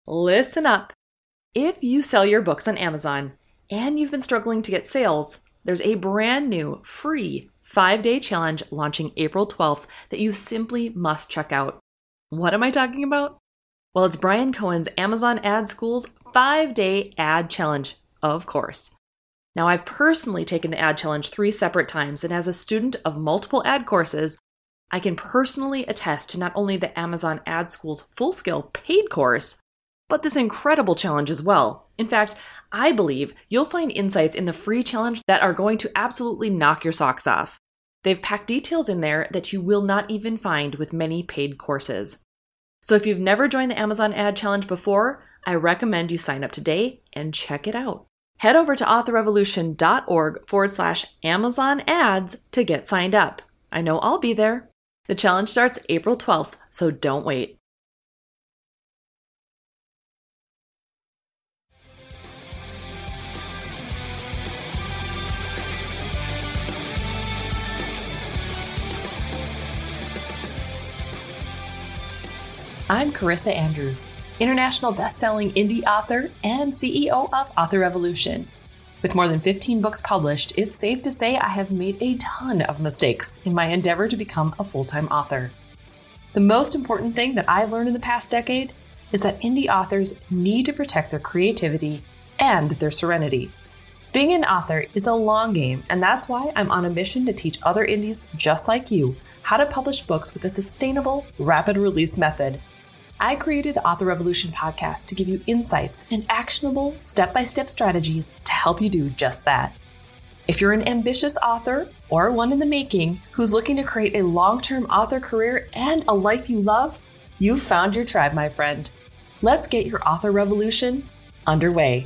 Listen up. If you sell your books on Amazon and you've been struggling to get sales, there's a brand new free 5-day challenge launching April 12th that you simply must check out. What am I talking about? Well, it's Brian Cohen's Amazon Ad School's 5-day ad challenge, of course. Now, I've personally taken the ad challenge 3 separate times, and as a student of multiple ad courses, I can personally attest to not only the Amazon Ad School's full-scale paid course, but this incredible challenge as well. In fact, I believe you'll find insights in the free challenge that are going to absolutely knock your socks off. They've packed details in there that you will not even find with many paid courses. So if you've never joined the Amazon Ad Challenge before, I recommend you sign up today and check it out. Head over to authorrevolution.org/Amazon ads to get signed up. I know I'll be there. The challenge starts April 12th, so don't wait. I'm Carissa Andrews, international best-selling indie author and CEO of Author Revolution. With more than 15 books published, it's safe to say I have made a ton of mistakes in my endeavor to become a full-time author. The most important thing that I've learned in the past decade is that indie authors need to protect their creativity and their serenity. Being an author is a long game, and that's why I'm on a mission to teach other indies just like you how to publish books with a sustainable, rapid release method. I created the Author Revolution podcast to give you insights and actionable step-by-step strategies to help you do just that. If you're an ambitious author or one in the making who's looking to create a long-term author career and a life you love, you've found your tribe, my friend. Let's get your Author Revolution underway.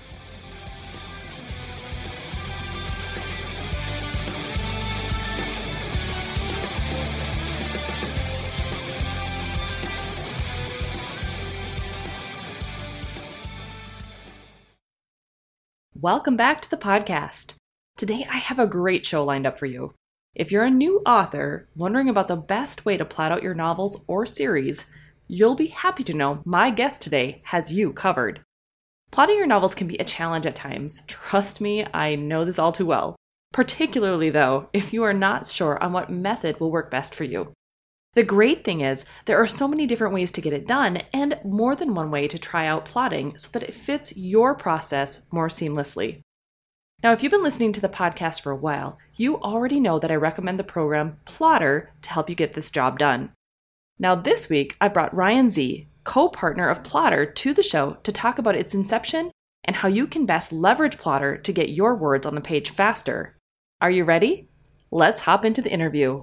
Welcome back to the podcast. Today I have a great show lined up for you. If you're a new author wondering about the best way to plot out your novels or series, you'll be happy to know my guest today has you covered. Plotting your novels can be a challenge at times. Trust me, I know this all too well. Particularly though, if you are not sure on what method will work best for you. The great thing is, there are so many different ways to get it done and more than one way to try out plotting so that it fits your process more seamlessly. Now, if you've been listening to the podcast for a while, you already know that I recommend the program Plottr to help you get this job done. Now, this week, I brought Ryan Z, co-partner of Plottr, to the show to talk about its inception and how you can best leverage Plottr to get your words on the page faster. Are you ready? Let's hop into the interview.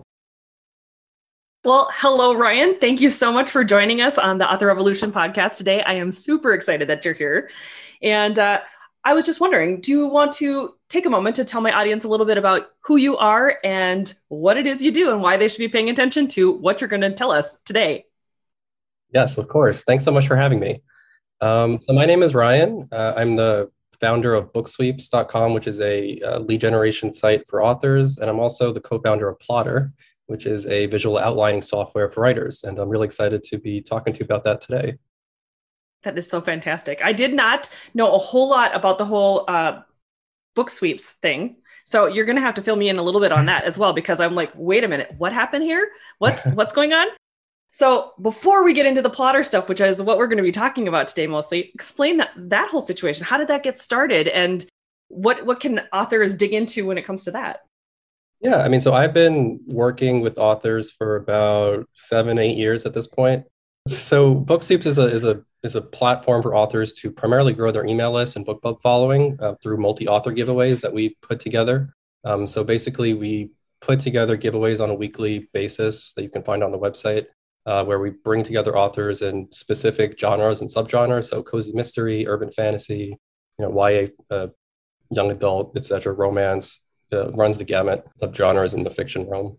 Well, hello, Ryan. Thank you so much for joining us on the Author Revolution podcast today. I am super excited that you're here. And I was just wondering, do you want to take a moment to tell my audience a little bit about who you are and what it is you do and why they should be paying attention to what you're going to tell us today? Yes, of course. Thanks so much for having me. So my name is Ryan. I'm the founder of booksweeps.com, which is a lead generation site for authors. And I'm also the co-founder of Plottr, which is a visual outlining software for writers. And I'm really excited to be talking to you about that today. That is so fantastic. I did not know a whole lot about the whole book sweeps thing. So you're going to have to fill me in a little bit on that as well, because I'm like, wait a minute, what happened here? What's going on? So before we get into the Plottr stuff, which is what we're going to be talking about today mostly, explain that whole situation. How did that get started? And what can authors dig into when it comes to that? Yeah, I mean, so I've been working with authors for about 7-8 years at this point. So BookSweeps is a platform for authors to primarily grow their email list and book club following through multi-author giveaways that we put together. So basically, we put together giveaways on a weekly basis that you can find on the website, where we bring together authors in specific genres and subgenres. So cozy mystery, urban fantasy, YA, young adult, etc., romance. Runs the gamut of genres in the fiction realm.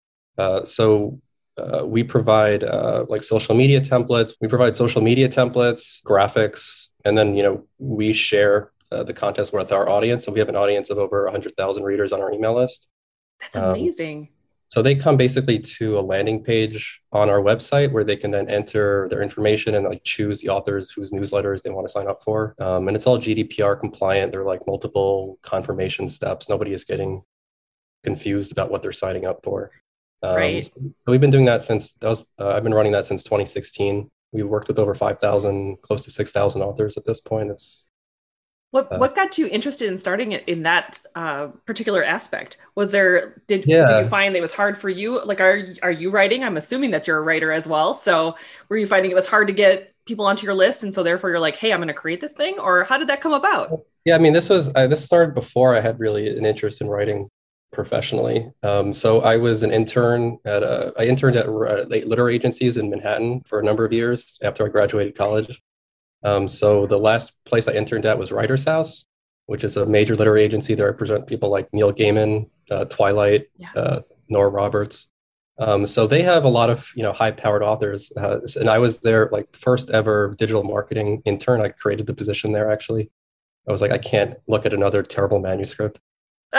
So we provide like social media templates. We provide social media templates, graphics, and then we share the contest with our audience. So we have an audience of over 100,000 readers on our email list. That's amazing. So they come basically to a landing page on our website where they can then enter their information and like choose the authors whose newsletters they want to sign up for. And it's all GDPR compliant. There are like multiple confirmation steps. Nobody is getting confused about what they're signing up for. Right. So we've been doing that I've been running that since 2016. We worked with over 5,000, close to 6,000 authors at this point. What got you interested in starting it in that particular aspect? Did you find it was hard for you? Like, are you writing? I'm assuming that you're a writer as well. So were you finding it was hard to get people onto your list, and so therefore you're like, hey, I'm going to create this thing? Or how did that come about? Yeah, I mean, this started before I had really an interest in writing professionally. So I was an intern I interned at literary agencies in Manhattan for a number of years after I graduated college. So the last place I interned at was Writer's House, which is a major literary agency. There I represent people like Neil Gaiman, Twilight, Nora Roberts. So they have a lot of high-powered authors, and I was their like first ever digital marketing intern. I created the position there. Actually, I was like, I can't look at another terrible manuscript.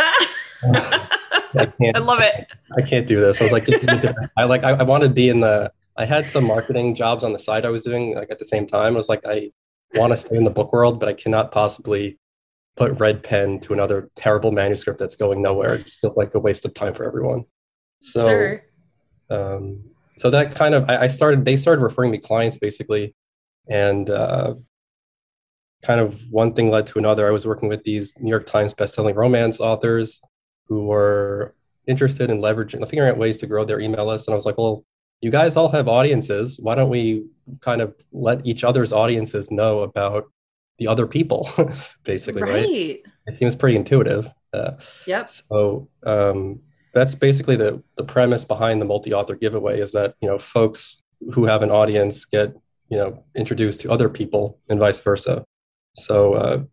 I love it. I can't do this. I was like, I want to be I had some marketing jobs on the side I was doing like at the same time. I was like, I want to stay in the book world, but I cannot possibly put red pen to another terrible manuscript that's going nowhere. It just feels like a waste of time for everyone. So, sure. So that kind of, they started referring me clients basically. And kind of one thing led to another. I was working with these New York Times bestselling romance authors who were interested in figuring out ways to grow their email list. And I was like, well, you guys all have audiences. Why don't we kind of let each other's audiences know about the other people, basically, right? It seems pretty intuitive. Yep. So that's basically the premise behind the multi-author giveaway is that, folks who have an audience get, introduced to other people and vice versa. So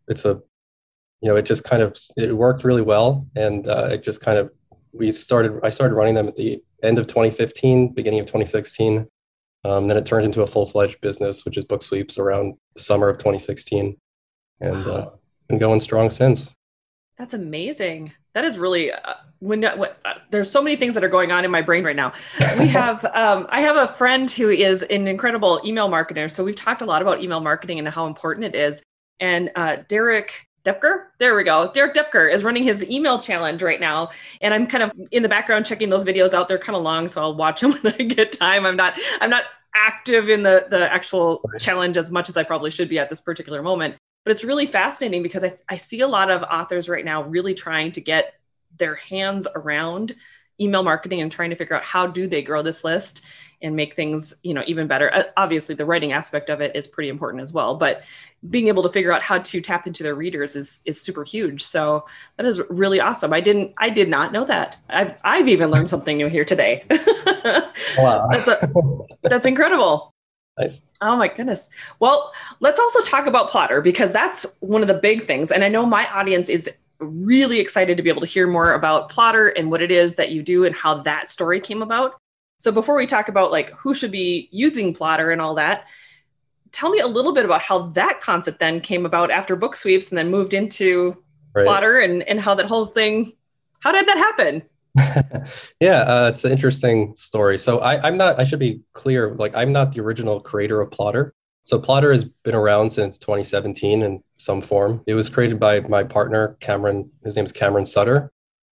it worked really well. And it just kind of, I started running them at the end of 2015, beginning of 2016. Then it turned into a full-fledged business, which is Book Sweeps, around the summer of 2016. And been going strong since. That's amazing. That is really, there's so many things that are going on in my brain right now. I have a friend who is an incredible email marketer. So we've talked a lot about email marketing and how important it is. And Derek Depker, there we go. Derek Depker is running his email challenge right now. And I'm kind of in the background checking those videos out. They're kind of long, so I'll watch them when I get time. I'm not active in the actual challenge as much as I probably should be at this particular moment. But it's really fascinating because I see a lot of authors right now really trying to get their hands around email marketing and trying to figure out how do they grow this list and make things, even better. Obviously, the writing aspect of it is pretty important as well, but being able to figure out how to tap into their readers is super huge. So that is really awesome. I did not know that. I've even learned something new here today. Wow. That's incredible. Nice. Oh my goodness. Well, let's also talk about Plottr because that's one of the big things. And I know my audience is really excited to be able to hear more about Plottr and what it is that you do and how that story came about. So before we talk about like who should be using Plottr and all that, tell me a little bit about how that concept then came about after Book Sweeps and then moved into Plottr and how that whole thing, how did that happen? Yeah, it's an interesting story. So I should be clear, like I'm not the original creator of Plottr. So Plottr has been around since 2017 in some form. It was created by my partner, Cameron. His name is Cameron Sutter.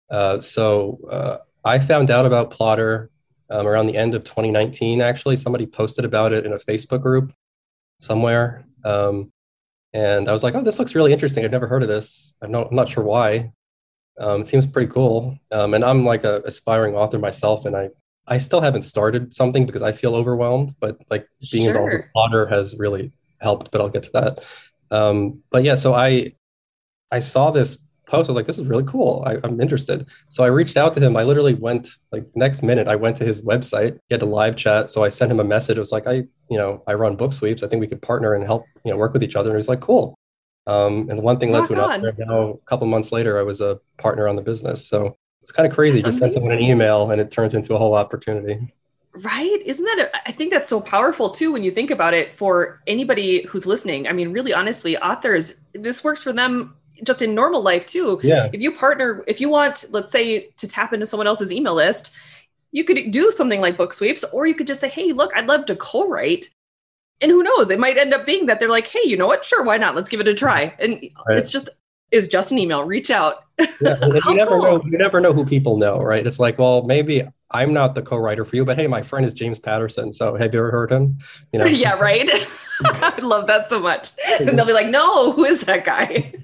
I found out about Plottr around the end of 2019, actually. Somebody posted about it in a Facebook group somewhere. And I was like, oh, this looks really interesting. I've never heard of this. I'm not sure why. It seems pretty cool. And I'm like an aspiring author myself, and I still haven't started something because I feel overwhelmed, but like being involved with Plottr has really helped, but I'll get to that. But yeah, so I saw this post. I was like, this is really cool. I'm interested. So I reached out to him. I literally went like next minute, I went to his website, he had a live chat. So I sent him a message. It was like, I run Book Sweeps. I think we could partner and help, work with each other. And he's like, cool. And the one thing led to another. Now, a couple months later, I was a partner on the business. So it's kind of crazy. Just send someone an email and it turns into a whole opportunity. Right? Isn't that, I think that's so powerful too, when you think about it for anybody who's listening. I mean, really, honestly, authors, this works for them just in normal life too. Yeah. If you want, let's say, to tap into someone else's email list, you could do something like Book Sweeps, or you could just say, hey, look, I'd love to co-write. And who knows, it might end up being that they're like, hey, you know what? Sure, why not? Let's give it a try. And it's just an email. Reach out. Yeah, you never know. You never know who people know, right? It's like, well, maybe I'm not the co-writer for you, but hey, my friend is James Patterson. So have you ever heard him? You know? Yeah, right. I love that so much. And they'll be like, no, who is that guy?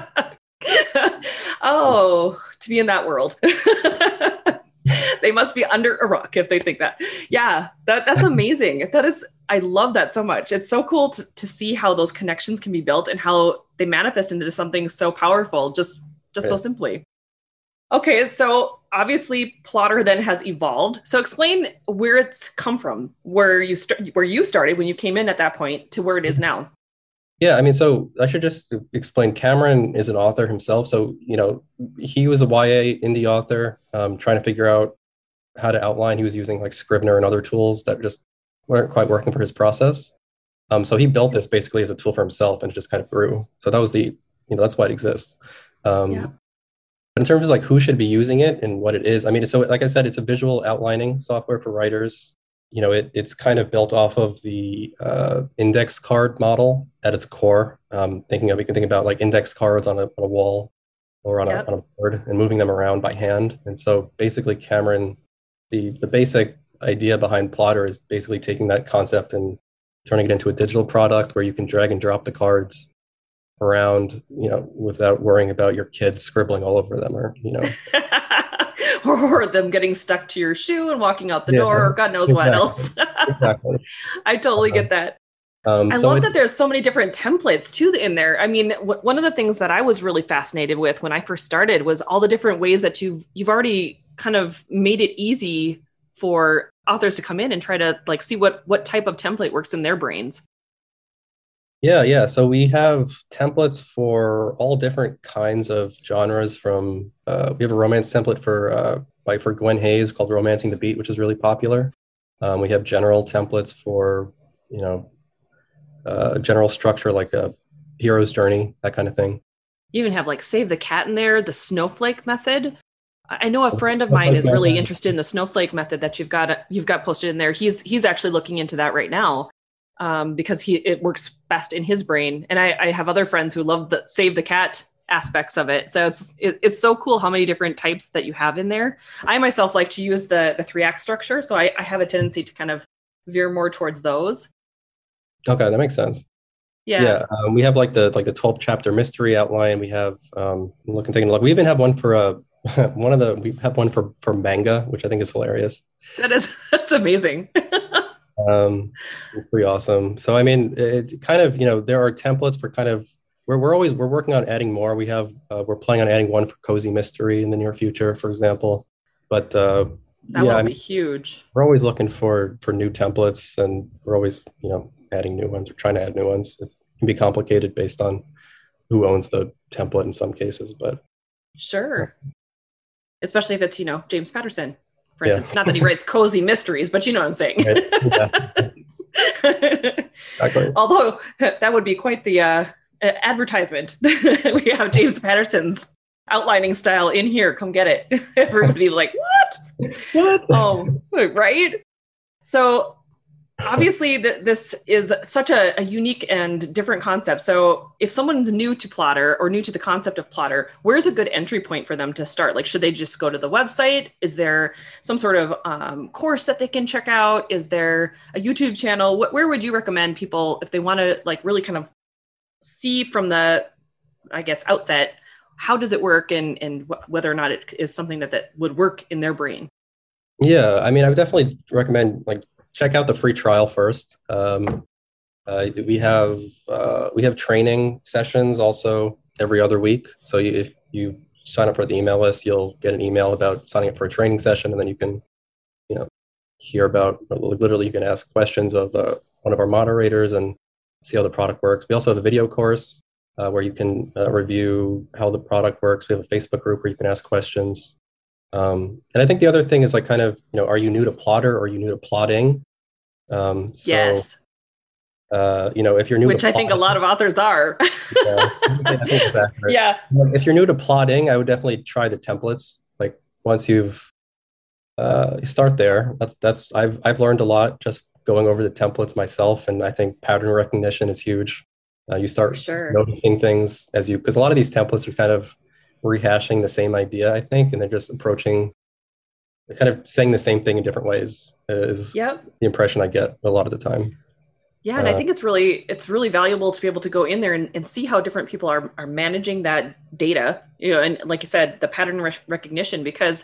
Oh, to be in that world. They must be under a rock if they think that. Yeah, that's amazing. I love that so much. It's so cool to see how those connections can be built and how they manifest into something so powerful, just so simply. Okay, so obviously Plottr then has evolved. So explain where it's come from, where you started when you came in at that point to where it is now. Yeah, I mean, so I should just explain. Cameron is an author himself. So, he was a YA indie author trying to figure out how to outline. He was using like Scrivener and other tools that just weren't quite working for his process. So he built this basically as a tool for himself, and it just kind of grew. So that was that's why it exists. But in terms of like who should be using it and what it is, I mean, so like I said, it's a visual outlining software for writers. It's kind of built off of the index card model at its core. You can think about like index cards on a wall or on a board and moving them around by hand. And so basically Cameron, the basic idea behind Plottr is basically taking that concept and turning it into a digital product where you can drag and drop the cards around, without worrying about your kids scribbling all over them or. Or them getting stuck to your shoe and walking out the door, or God knows what else. Exactly. I totally get that. I love that there's so many different templates too in there. I mean, one of the things that I was really fascinated with when I first started was all the different ways that you've already kind of made it easy for authors to come in and try to like see what type of template works in their brains. Yeah. So we have templates for all different kinds of genres. We have a romance template for Gwen Hayes called Romancing the Beat, which is really popular. We have general templates for, general structure like a hero's journey, that kind of thing. You even have like Save the Cat in there, the snowflake method. I know a friend of mine is really interested in the snowflake method that you've got posted in there. He's actually looking into that right now. Because it works best in his brain. And I have other friends who love the Save the Cat aspects of it. So it's so cool how many different types that you have in there. I myself like to use the 3-act structure. So I have a tendency to kind of veer more towards those. Okay, that makes sense. Yeah. We have like the 12 chapter mystery outline. We have taking a look. We even have one for we have one for manga, which I think is hilarious. That's amazing. Pretty awesome. So, I mean, it kind of, there are templates for kind of, we're working on adding more. We're planning on adding one for cozy mystery in the near future, for example. But that will be huge. We're always looking for new templates, and we're always, adding new ones or trying to add new ones. It can be complicated based on who owns the template in some cases, but. Sure. Especially if it's, James Patterson. For instance, not that he writes cozy mysteries, but you know what I'm saying. Right. Yeah. Exactly. Although that would be quite the advertisement. We have James Patterson's outlining style in here. Come get it. Everybody like, what? Oh, right. So obviously this is such a unique and different concept. So if someone's new to Plottr or new to the concept of Plottr, where's a good entry point for them to start? Like, should they just go to the website? Is there some sort of course that they can check out? Is there a YouTube channel? Where would you recommend people, if they want to like really kind of see from the, I guess, outset, how does it work and whether or not it is something that would work in their brain? Yeah, I mean, I would definitely recommend like check out the free trial first. We have training sessions also every other week. So if you sign up for the email list, you'll get an email about signing up for a training session, and then you can, hear about. Literally, you can ask questions of one of our moderators and see how the product works. We also have a video course where you can review how the product works. We have a Facebook group where you can ask questions. And I think the other thing is like kind of, are you new to Plottr or are you new to plotting? Yes. If you're new Which I think a lot of authors are. Yeah, I think exactly right. Yeah. If you're new to plotting, I would definitely try the templates. Like once you've You start there. I've learned a lot just going over the templates myself, and I think pattern recognition is huge. You For start sure. noticing things as you, because a lot of these templates are kind of rehashing the same idea, I think, and they're kind of saying the same thing in different ways. Is Yep. the impression I get a lot of the time. Yeah, and I Uh, think it's really valuable to be able to go in there and see how different people are managing that data, and like you said, the pattern recognition, because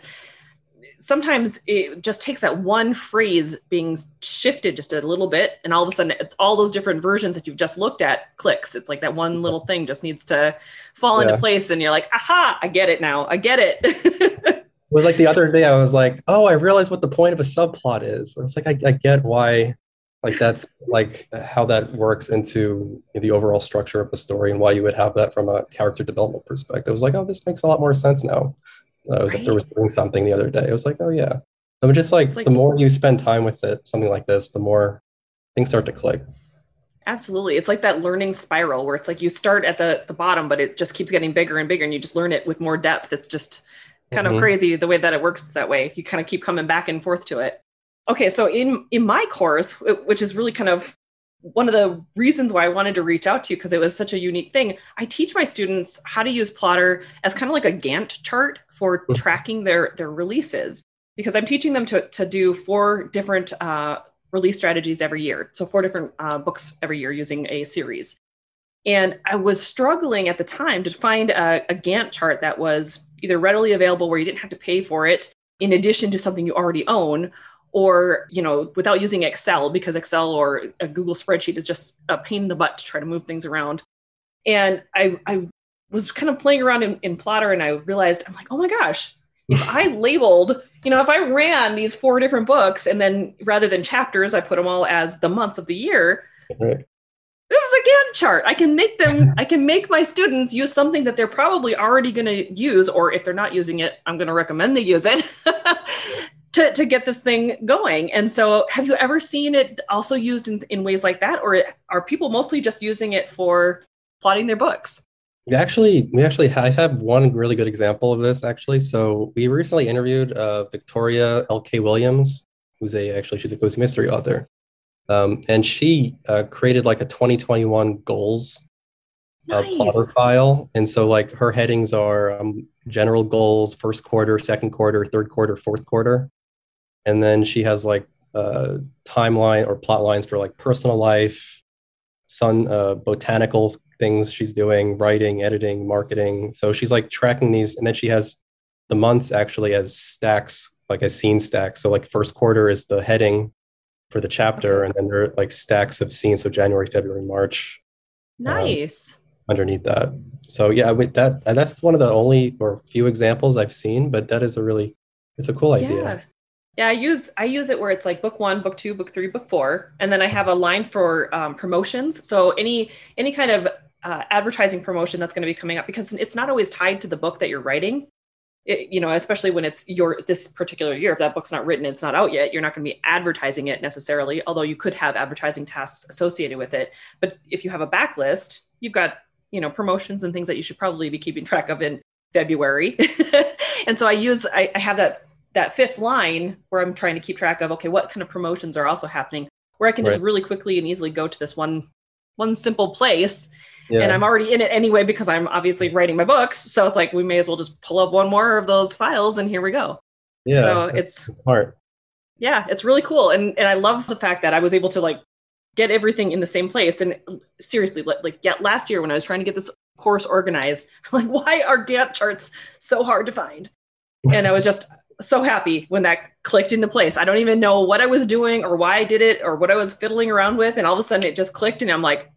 sometimes it just takes that one phrase being shifted just a little bit, and all of a sudden all those different versions that you've just looked at clicks. It's like that one little thing just needs to fall into yeah, place, and you're like, aha, I get it now. I get it. it was like the other day I was like, oh, I realized what the point of a subplot is. I was like, I get why, like that's like how that works into the overall structure of the story and why you would have that from a character development perspective. I was like, oh, this makes a lot more sense now. I was after Right? was doing something the other day. I was like, oh yeah. So just It's like the like, more you spend time with it, something like this, the more things start to click. absolutely. It's like that learning spiral where it's like you start at the bottom, but it just keeps getting bigger and bigger, and you just learn it with more depth. It's just kind of Hmm. crazy the way that it works that way. You kind of keep coming back and forth to it. Okay, so in my course, which is really kind of one of the reasons why I wanted to reach out to you, because it was such a unique thing, I teach my students how to use Plottr as kind of like a Gantt chart for tracking their releases, because I'm teaching them to do 4 different release strategies every year. So 4 different books every year using a series. And I was struggling at the time to find a Gantt chart that was either readily available where you didn't have to pay for it in addition to something you already own, or without using Excel, because Excel or a Google spreadsheet is just a pain in the butt to try to move things around. And I was kind of playing around in Plottr, and I realized, I'm like, oh my gosh, if I labeled, if I ran these 4 different books, and then rather than chapters, I put them all as the months of the year, Right. this is a Gantt chart. I can make my students use something that they're probably already going to use, or if they're not using it, I'm going to recommend they use it to get this thing going. And so have you ever seen it also used in ways like that? Or are people mostly just using it for plotting their books? We actually I have one really good example of this actually. So we recently interviewed Victoria L.K. Williams, she's a cozy mystery author. And she created like a 2021 goals plotter Nice. file. And so like her headings are general goals, first quarter, second quarter, third quarter, fourth quarter. And then she has like timeline or plot lines for like personal life, botanical things she's doing, writing, editing, marketing. So she's like tracking these. And then she has the months actually as stacks, like as scene stacks. So like first quarter is the heading for the chapter, Okay. and then there are like stacks of scenes, so January, February, March, um, Nice. underneath that. So yeah, with that's one of the only or few examples I've seen, but that is it's a cool idea. Yeah. Yeah, I use it where it's like book 1, book 2, book 3, book 4, and then I have a line for promotions. So any kind of advertising promotion that's going to be coming up, because it's not always tied to the book that you're writing. Especially when it's this particular year. If that book's not written, it's not out yet, you're not going to be advertising it necessarily, although you could have advertising tasks associated with it. But if you have a backlist, you've got promotions and things that you should probably be keeping track of in February. And so I have that fifth line where I'm trying to keep track of, okay, what kind of promotions are also happening, where I can just Right. really quickly and easily go to this one simple place. And Yeah. I'm already in it anyway because I'm obviously writing my books. So it's like we may as well just pull up one more of those files and here we go. Yeah. So That's smart. yeah, it's really cool. And I love the fact that I was able to like get everything in the same place. And seriously, last year when I was trying to get this course organized, like, why are Gantt charts so hard to find? And I was just so happy when that clicked into place. I don't even know what I was doing or why I did it or what I was fiddling around with. And all of a sudden it just clicked and I'm like,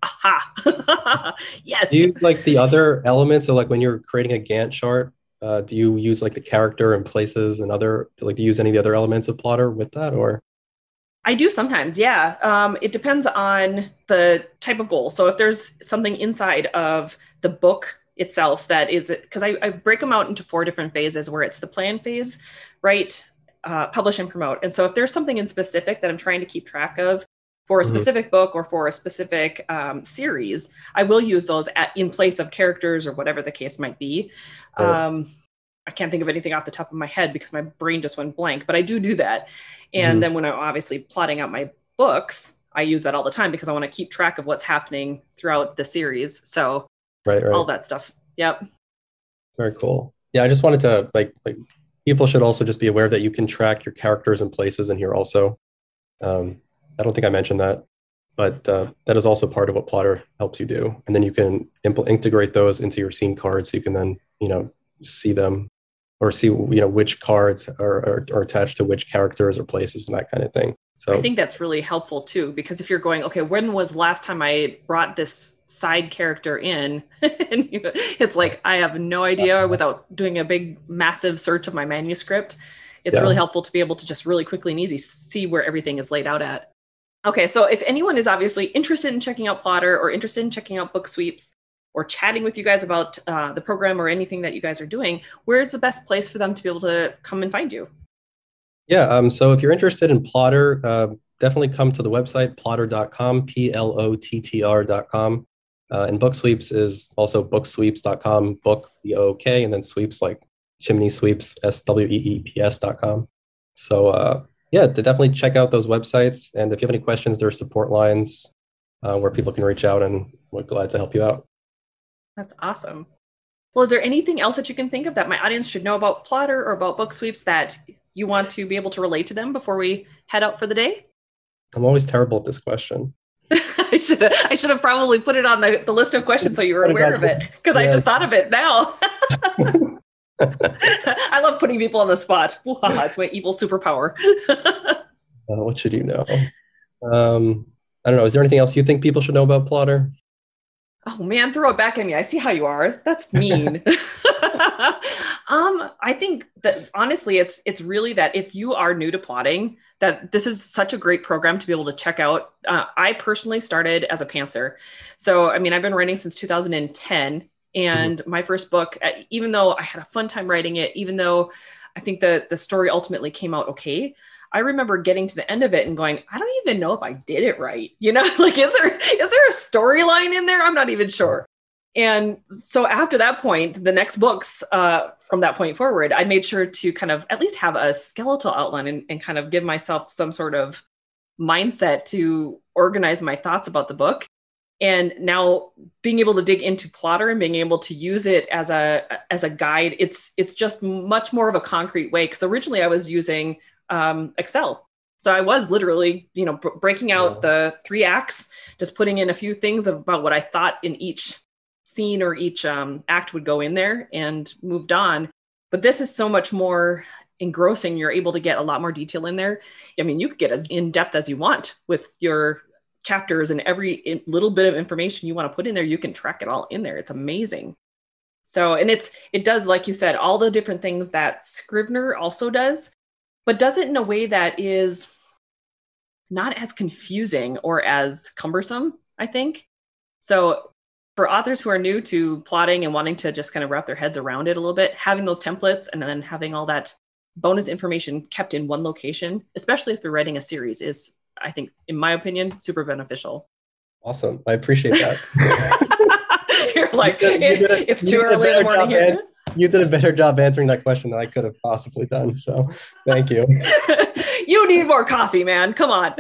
aha, Do yes. you like the other elements? So like when you're creating a Gantt chart, do you use like the character and places and do you use any of the other elements of Plotter with that or? I do sometimes, yeah. It depends on the type of goal. So if there's something inside of the book itself that is, because I break them out into 4 different phases where it's the plan phase, write, publish, and promote. And so if there's something in specific that I'm trying to keep track of for a Mhm. specific book or for a specific series, I will use those in place of characters or whatever the case might be. Right. Um, I can't think of anything off the top of my head because my brain just went blank, but I do that. And then when I'm obviously plotting out my books, I use that all the time because I want to keep track of what's happening throughout the series. So all that stuff. Yep. Very cool. Yeah, I just wanted to like people should also just be aware that you can track your characters and places in here also. I don't think I mentioned that, but that is also part of what Plottr helps you do. And then you can integrate those into your scene cards so you can then, see them or see, which cards are attached to which characters or places and that kind of thing. So I think that's really helpful too, because if you're going, okay, when was the last time I brought this side character in? And it's like, I have no idea without doing a big, massive search of my manuscript. It's really helpful to be able to just really quickly and easy see where everything is laid out at. Okay, so if anyone is obviously interested in checking out Plottr or interested in checking out Book Sweeps or chatting with you guys about the program or anything that you guys are doing, where's the best place for them to be able to come and find you? Yeah, so if you're interested in Plottr, definitely come to the website, plottr.com, PLOTTR.com. And Book Sweeps is also booksweeps.com, book, B-O-O-K, and then sweeps like chimney sweeps, SWEEPS.com. So to definitely check out those websites. And if you have any questions, there are support lines where people can reach out, and we're glad to help you out. That's awesome. Well, is there anything else that you can think of that my audience should know about Plottr or about Book Sweeps that you want to be able to relate to them before we head out for the day? I'm always terrible at this question. I should have probably put it on the list of questions so you were aware of it, because I just thought of it now. I love putting people on the spot. It's my evil superpower. What should you know? I don't know. Is there anything else you think people should know about Plottr? Oh man, throw it back at me. I see how you are. That's mean. I think that honestly, it's really that if you are new to plotting, that this is such a great program to be able to check out. I personally started as a pantser. So, I mean, I've been writing since 2010. And my first book, even though I had a fun time writing it, even though I think the story ultimately came out okay, I remember getting to the end of it and going, I don't even know if I did it right. Like, is there a storyline in there? I'm not even sure. And so after that point, the next books from that point forward, I made sure to kind of at least have a skeletal outline and kind of give myself some sort of mindset to organize my thoughts about the book. And now being able to dig into Plottr and being able to use it as a guide, it's just much more of a concrete way. Because originally I was using Excel. So I was literally, breaking out the 3 acts, just putting in a few things about what I thought in each scene or each act would go in there, and moved on. But this is so much more engrossing. You're able to get a lot more detail in there. I mean, you could get as in depth as you want with your chapters, and every little bit of information you want to put in there, you can track it all in there. It's amazing. So, and it does, like you said, all the different things that Scrivener also does, but does it in a way that is not as confusing or as cumbersome, I think. So for authors who are new to plotting and wanting to just kind of wrap their heads around it a little bit, having those templates and then having all that bonus information kept in one location, especially if they're writing a series, is, I think, in my opinion, super beneficial. Awesome. I appreciate that. You're like, it's too early in the morning here. You did a better job answering that question than I could have possibly done. So thank you. You need more coffee, man. Come on.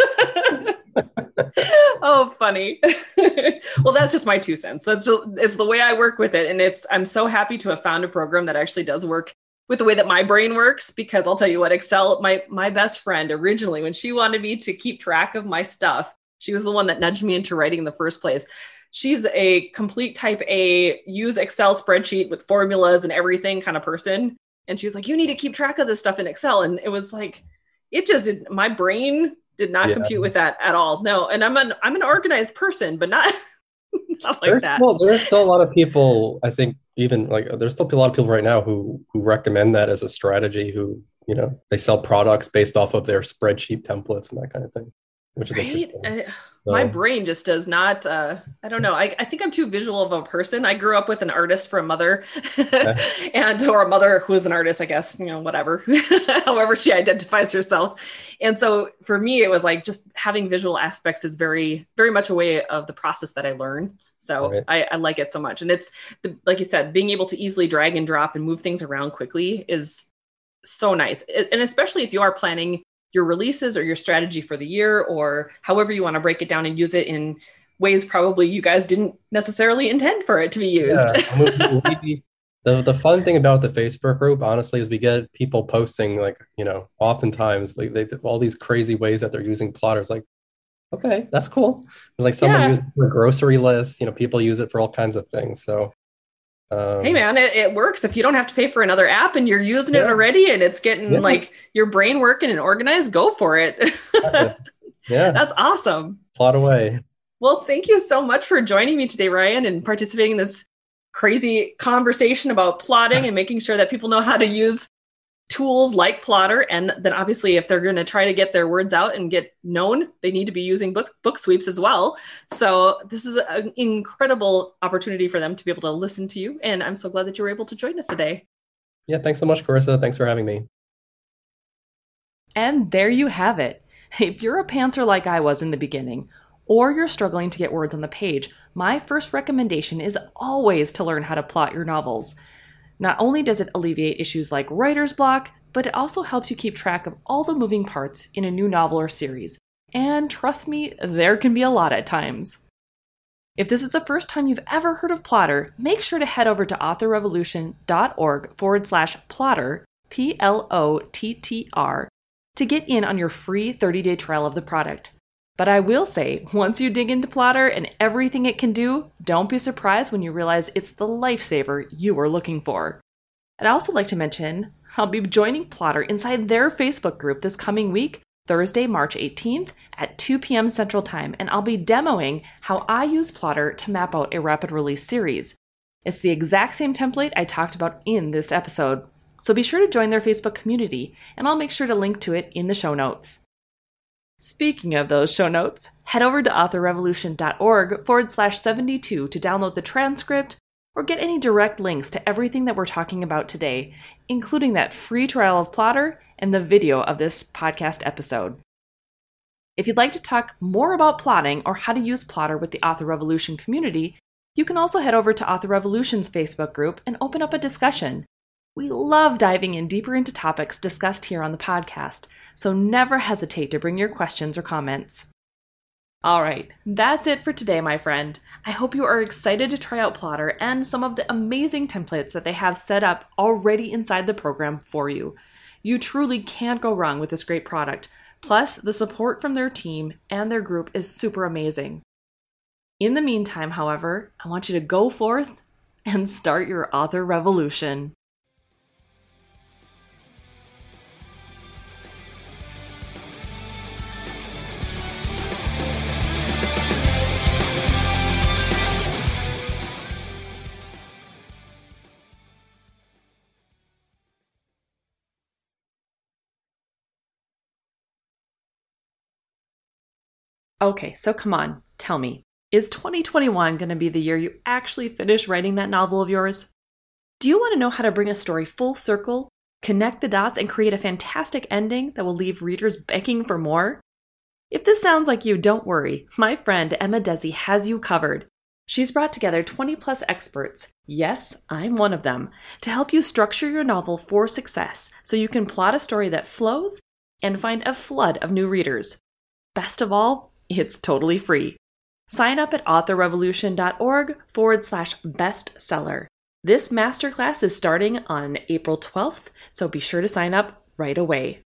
Oh, funny. Well, that's just my 2 cents. It's the way I work with it. And I'm so happy to have found a program that actually does work with the way that my brain works, because I'll tell you what, Excel, my best friend originally, when she wanted me to keep track of my stuff, she was the one that nudged me into writing in the first place. She's a complete type A, use Excel spreadsheet with formulas and everything kind of person. And she was like, you need to keep track of this stuff in Excel. And it was like, my brain did not compute with that at all. No. And I'm an organized person, but not like that. There's still a lot of people, I think, even like there's still a lot of people right now who recommend that as a strategy, who, they sell products based off of their spreadsheet templates and that kind of thing. which is Right? interesting. My So brain just does not, I don't know. I think I'm too visual of a person. I grew up with an artist for a mother yeah, or a mother who is an artist, I guess, whatever, however she identifies herself. And so for me, it was like just having visual aspects is very, very much a way of the process that I learn. So right. I like it so much. And it's like you said, being able to easily drag and drop and move things around quickly is so nice. And especially if you are planning your releases or your strategy for the year, or however you want to break it down and use it in ways probably you guys didn't necessarily intend for it to be used. Yeah. The fun thing about the Facebook group, honestly, is we get people posting like, oftentimes like they all these crazy ways that they're using plotters. Like, okay, that's cool. Like someone Yeah. used it for a grocery list, people use it for all kinds of things. So Hey man, it works. If you don't have to pay for another app and you're using it yeah, already and it's getting yeah, like your brain working and organized, go for it. yeah, That's awesome. plot away. Well, thank you so much for joining me today, Ryan, and participating in this crazy conversation about plotting and making sure that people know how to use tools like Plotter. And then obviously, if they're going to try to get their words out and get known, they need to be using book sweeps as well. So this is an incredible opportunity for them to be able to listen to you. And I'm so glad that you were able to join us today. Yeah, thanks so much, Carissa. Thanks for having me. And there you have it. If you're a pantser like I was in the beginning, or you're struggling to get words on the page, my first recommendation is always to learn how to plot your novels. Not only does it alleviate issues like writer's block, but it also helps you keep track of all the moving parts in a new novel or series. And trust me, there can be a lot at times. If this is the first time you've ever heard of Plotter, make sure to head over to authorrevolution.org/plotter, PLOTTR, to get in on your free 30-day trial of the product. But I will say, once you dig into Plotter and everything it can do, don't be surprised when you realize it's the lifesaver you were looking for. I'd also like to mention, I'll be joining Plotter inside their Facebook group this coming week, Thursday, March 18th at 2 p.m. Central Time, and I'll be demoing how I use Plotter to map out a rapid release series. It's the exact same template I talked about in this episode, so be sure to join their Facebook community, and I'll make sure to link to it in the show notes. Speaking of those show notes, head over to authorrevolution.org/72 to download the transcript or get any direct links to everything that we're talking about today, including that free trial of Plotter and the video of this podcast episode. If you'd like to talk more about plotting or how to use Plotter with the Author Revolution community, you can also head over to Author Revolution's Facebook group and open up a discussion. We love diving in deeper into topics discussed here on the podcast, so never hesitate to bring your questions or comments. All right, that's it for today, my friend. I hope you are excited to try out Plotter and some of the amazing templates that they have set up already inside the program for you. You truly can't go wrong with this great product. Plus, the support from their team and their group is super amazing. In the meantime, however, I want you to go forth and start your author revolution. Okay, so come on, tell me, is 2021 going to be the year you actually finish writing that novel of yours? Do you want to know how to bring a story full circle, connect the dots, and create a fantastic ending that will leave readers begging for more? If this sounds like you, don't worry. My friend Emma Desi has you covered. She's brought together 20-plus experts, yes, I'm one of them, to help you structure your novel for success so you can plot a story that flows and find a flood of new readers. Best of all, it's totally free. Sign up at authorrevolution.org/bestseller. This masterclass is starting on April 12th, so be sure to sign up right away.